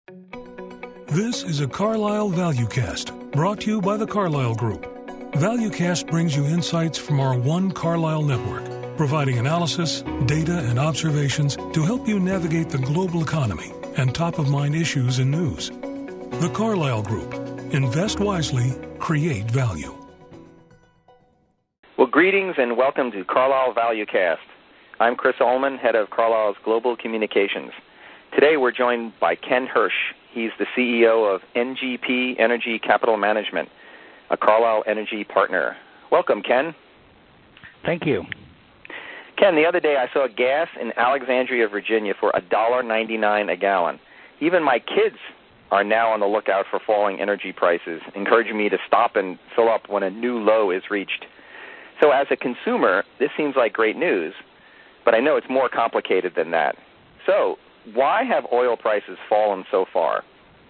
This is a Carlisle ValueCast, brought to you by the Carlisle Group. ValueCast brings you insights from our One Carlisle network, providing analysis, data, and observations to help you navigate the global economy and top-of-mind issues and news. The Carlisle Group. Invest wisely, create value. Well, greetings and welcome to Carlisle ValueCast. I'm Chris Ullman, head of Carlisle's Global Communications. Today we're joined by Ken Hirsch. He's the CEO of NGP Energy Capital Management, a Carlisle Energy partner. Welcome, Ken. Thank you. Ken, the other day I saw gas in Alexandria, Virginia for $1.99 a gallon. Even my kids are now on the lookout for falling energy prices, encouraging me to stop and fill up when a new low is reached. So as a consumer, this seems like great news, but I know it's more complicated than that. So why have oil prices fallen so far?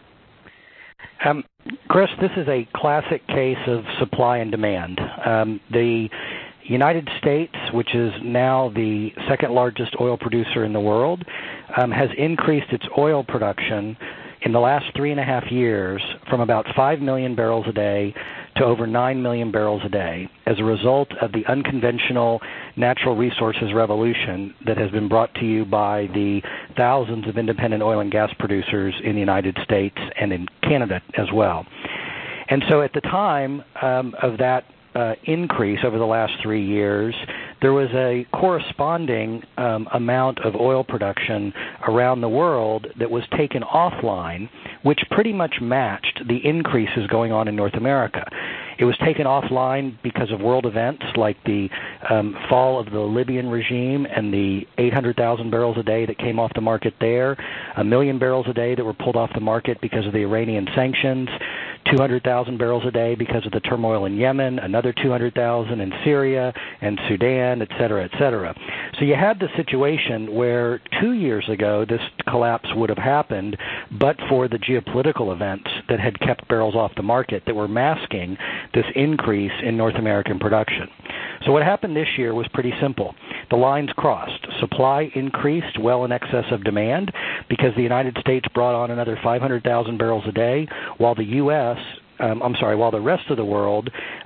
Chris, this is a classic case of supply and demand. The United States, which is now the second largest oil producer in the world, has increased its oil production in the last 3.5 years from about 5 million barrels a day to over 9 million barrels a day as a result of the unconventional natural resources revolution that has been brought to you by the thousands of independent oil and gas producers in the United States and in Canada as well. And so at the time of that increase over the last 3 years, there was a corresponding amount of oil production around the world that was taken offline, which pretty much matched the increases going on in North America. It was taken offline because of world events like the fall of the Libyan regime and the 800,000 barrels a day that came off the market there, 1 million barrels a day that were pulled off the market because of the Iranian sanctions, 200,000 barrels a day because of the turmoil in Yemen, another 200,000 in Syria and Sudan, et cetera, et cetera. So you had the situation where 2 years ago this collapse would have happened, but for the geopolitical events that had kept barrels off the market that were masking this increase in North American production. So what happened this year was pretty simple. The lines crossed. Supply increased well in excess of demand because the United States brought on another 500,000 barrels a day, while the while the rest of the world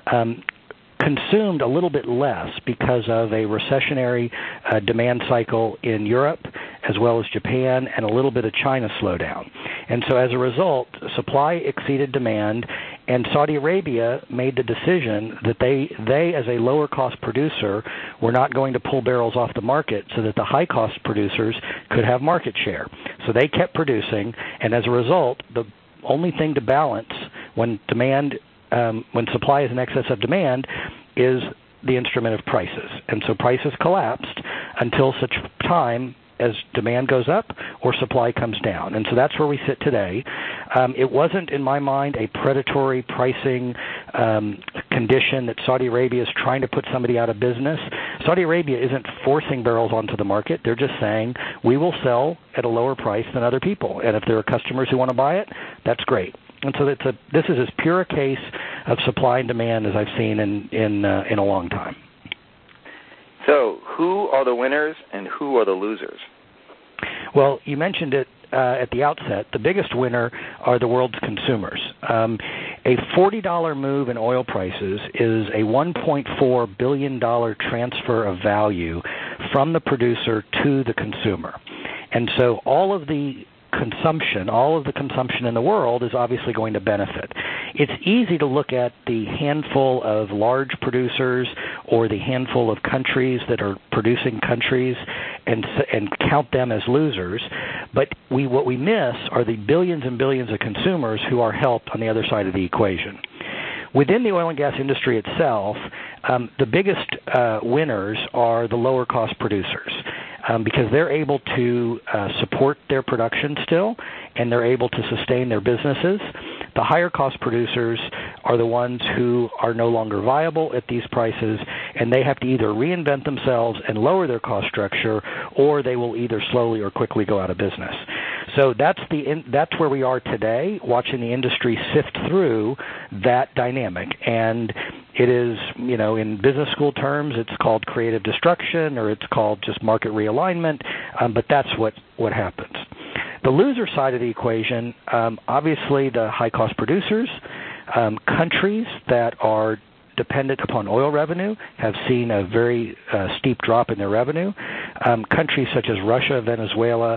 consumed a little bit less because of a recessionary demand cycle in Europe as well as Japan and a little bit of China slowdown. And so as a result, supply exceeded demand, and Saudi Arabia made the decision that they as a lower-cost producer, were not going to pull barrels off the market so that the high-cost producers could have market share. So they kept producing, and as a result, the only thing to balance when supply is in excess of demand is the instrument of prices. And so prices collapsed until such time as demand goes up or supply comes down. And so that's where we sit today. It wasn't, in my mind, a predatory pricing condition that Saudi Arabia is trying to put somebody out of business. Saudi Arabia isn't forcing barrels onto the market. They're just saying, we will sell at a lower price than other people. And if there are customers who want to buy it, that's great. And so this is as pure a case of supply and demand as I've seen in a long time. So who are the winners and who are the losers? Well, you mentioned it at the outset. The biggest winner are the world's consumers. A $40 move in oil prices is a $1.4 billion transfer of value from the producer to the consumer. And so all of the consumption in the world is obviously going to benefit. It's easy to look at the handful of large producers or the handful of countries that are producing countries and count them as losers, but what we miss are the billions and billions of consumers who are helped on the other side of the equation. Within the oil and gas industry itself, the biggest winners are the lower cost producers. Because they're able to support their production still, and they're able to sustain their businesses. The higher cost producers are the ones who are no longer viable at these prices, and they have to either reinvent themselves and lower their cost structure, or they will either slowly or quickly go out of business. So that's where we are today, watching the industry sift through that dynamic. And it is, in business school terms, it's called creative destruction, or it's called just market realignment, but that's what happens. The loser side of the equation, obviously the high-cost producers, countries that are dependent upon oil revenue have seen a very steep drop in their revenue. Countries such as Russia, Venezuela,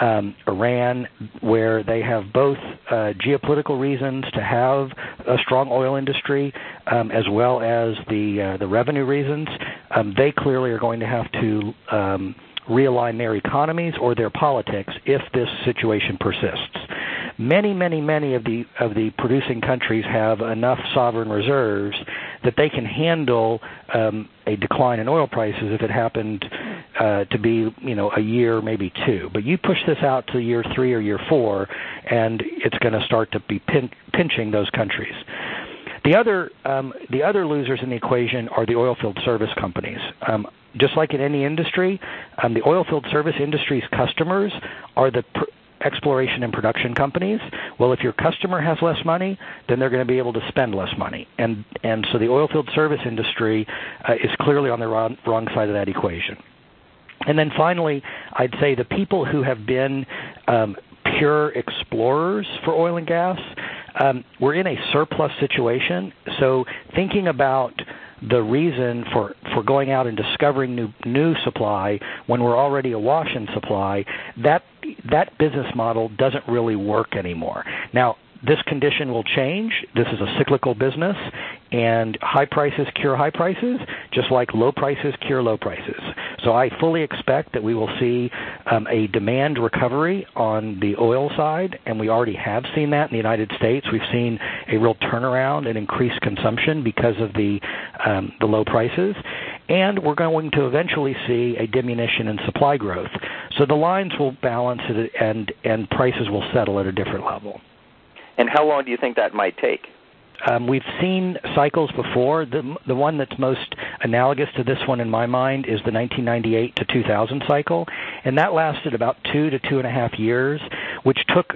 Iran, where they have both geopolitical reasons to have a strong oil industry as well as the revenue reasons, they clearly are going to have to realign their economies or their politics if this situation persists. Many of the producing countries have enough sovereign reserves that they can handle a decline in oil prices if it happened to be, a year, maybe two. But you push this out to year 3 or year 4, and it's going to start to be pinching those countries. The other losers in the equation are the oilfield service companies. Just like in any industry, the oilfield service industry's customers are the exploration and production companies. Well, if your customer has less money, then they're going to be able to spend less money. And so the oilfield service industry is clearly on the wrong side of that equation. And then finally, I'd say the people who have been pure explorers for oil and gas, we're in a surplus situation. So thinking about the reason for going out and discovering new supply when we're already awash in supply, that business model doesn't really work anymore. Now, this condition will change. This is a cyclical business, and high prices cure high prices, just like low prices cure low prices. So I fully expect that we will see a demand recovery on the oil side, and we already have seen that in the United States. We've seen a real turnaround and increased consumption because of the low prices, and we're going to eventually see a diminution in supply growth. So the lines will balance it, and prices will settle at a different level. And how long do you think that might take? We've seen cycles before. The one that's most analogous to this one in my mind is the 1998 to 2000 cycle, and that lasted about 2 to 2.5 years, which took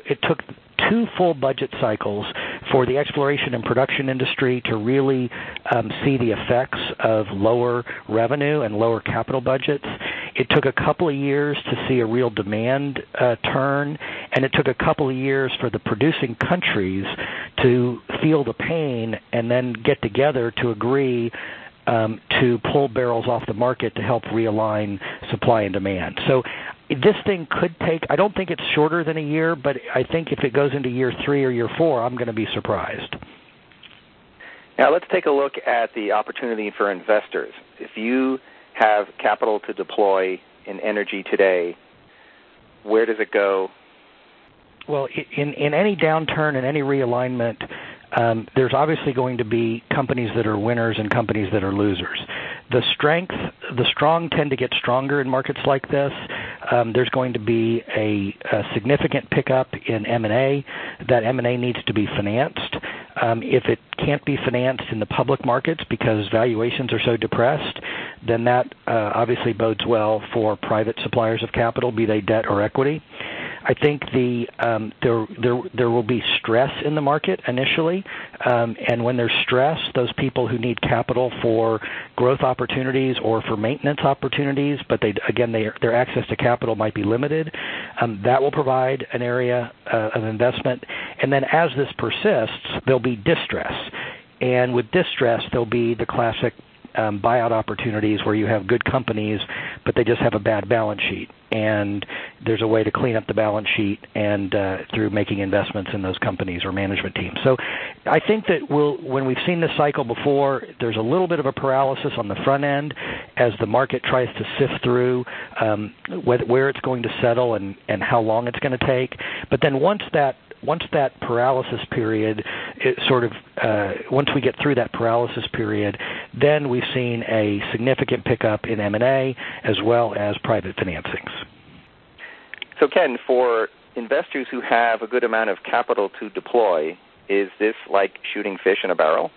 2 full budget cycles for the exploration and production industry to really see the effects of lower revenue and lower capital budgets. It took a couple of years to see a real demand turn, and it took a couple of years for the producing countries to feel the pain and then get together to agree to pull barrels off the market to help realign supply and demand. So this thing could take, I don't think it's shorter than a year, but I think if it goes into year 3 or year 4, I'm going to be surprised. Now let's take a look at the opportunity for investors. If you have capital to deploy in energy today, where does it go? Well, in any downturn and any realignment, there's obviously going to be companies that are winners and companies that are losers. The strong tend to get stronger in markets like this. There's going to be a significant pickup in M&A. That M&A needs to be financed. If it can't be financed in the public markets because valuations are so depressed, then that obviously bodes well for private suppliers of capital, be they debt or equity. I think there will be stress in the market initially, and when there's stress, those people who need capital for growth opportunities or for maintenance opportunities, but their access to capital might be limited, that will provide an area of investment. And then as this persists, there'll be distress, and with distress, there'll be the classic buyout opportunities where you have good companies, but they just have a bad balance sheet. And there's a way to clean up the balance sheet and through making investments in those companies or management teams. So I think that when we've seen this cycle before, there's a little bit of a paralysis on the front end as the market tries to sift through where it's going to settle and how long it's going to take. But then once that paralysis period, once we get through that paralysis period, then we've seen a significant pickup in M&A as well as private financings. So Ken, for investors who have a good amount of capital to deploy, is this like shooting fish in a barrel?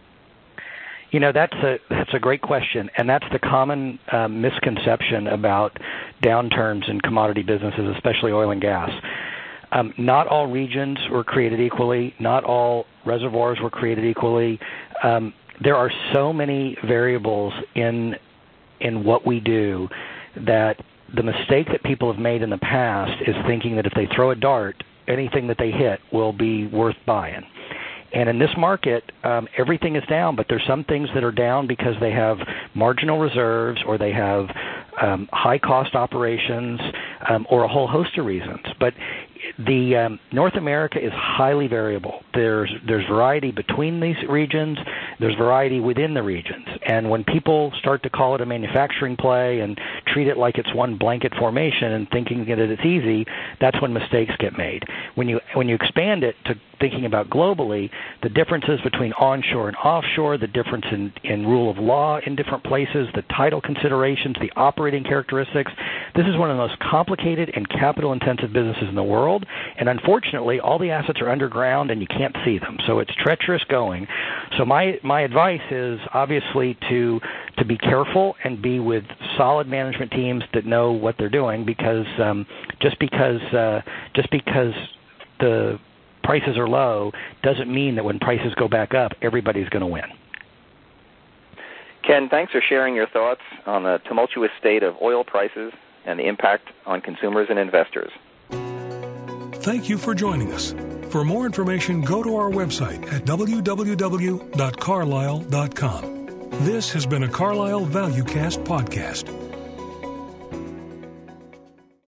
That's a great question, and that's the common misconception about downturns in commodity businesses, especially oil and gas. Not all regions were created equally. Not all reservoirs were created equally. There are so many variables in what we do that the mistake that people have made in the past is thinking that if they throw a dart, anything that they hit will be worth buying. And in this market, everything is down, but there's some things that are down because they have marginal reserves or they have high-cost operations or a whole host of reasons. But the North America is highly variable. There's variety between these regions. There's variety within the regions. And when people start to call it a manufacturing play and treat it like it's one blanket formation and thinking that it's easy, that's when mistakes get made. When you expand it to thinking about globally, the differences between onshore and offshore, the difference in rule of law in different places, the title considerations, the operating characteristics, this is one of the most complicated and capital-intensive businesses in the world. And unfortunately, all the assets are underground and you can't see them. So it's treacherous going. So my advice is obviously to be careful and be with solid management teams that know what they're doing, because just because the prices are low doesn't mean that when prices go back up, everybody's going to win. Ken, thanks for sharing your thoughts on the tumultuous state of oil prices and the impact on consumers and investors. Thank you for joining us. For more information, go to our website at www.carlisle.com. This has been a Carlisle ValueCast podcast.